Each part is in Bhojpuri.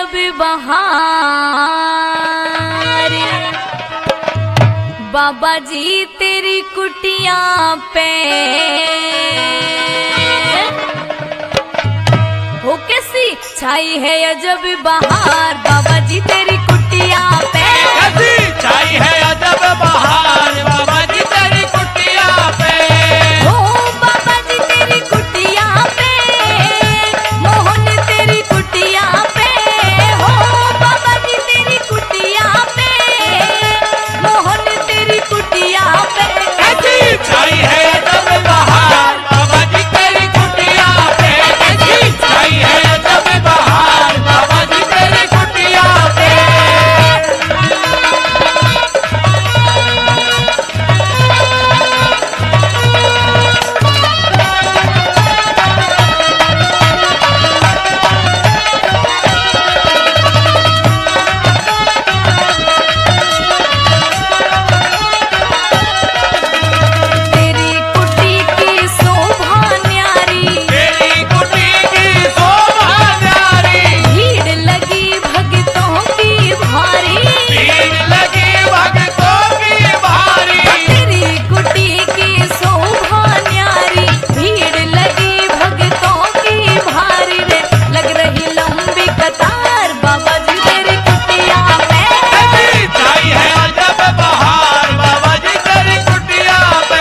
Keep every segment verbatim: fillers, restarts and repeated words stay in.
अजब बहार। बाबा जी तेरी कुटिया पे हो कैसी छाई है अजब बहार। बाबा जी तेरी कुटिया पे कैसी छाई है अजब बहार। बाबा जी तेरी कुटिया पे हो बाबा जी तेरी कुटिया पे मोहन तेरी कुटिया पे हो बाबा जी तेरी कुटिया पे मोहन तेरी कुटिया पे कैसी छाई है अजब बहार। बाबा जी तेरी कुटिया पे कैसी छाई है अजब बहार। बाबा जी तेरी कुटिया पे तेरी कुटी की शोभा न्यारी तेरी कुटी की शोभा न्यारी। भीड़ लगी भक्तों की भारी भीड़ लगी भक्तों की भारी। तेरी कुटी की शोभा न्यारी भीड़ लगी भक्तों की भारी रे लग रही लंबी कतार। बाबा जी तेरी कुटिया पे कैसी छाई है अजब बहार। बाबा जी तेरी कुटिया पे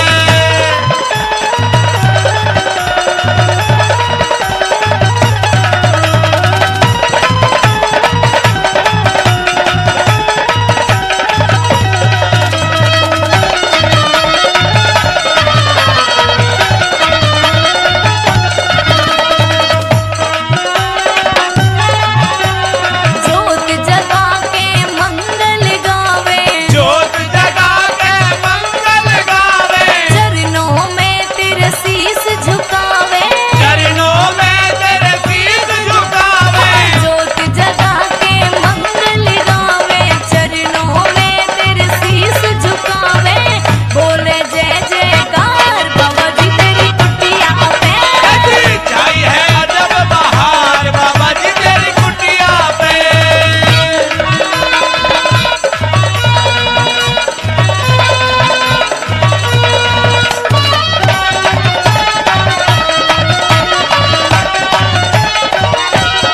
जोत जगा के मंगल गावे जोत जगा के मंगल गावे। चरणों में तेरे शीस झुकावे चरणों में तेरे शीश झुकावे। जोत जगा के मंगल गावे चरणों में तेरे शीस झुकावे बोले जय जयकार। बाबा जी तेरी कुटिया पे कैसी छाई है अजब बहार। बाबा जी तेरी कुटिया पे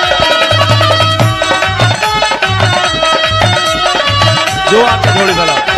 जो आपके थोड़ी भला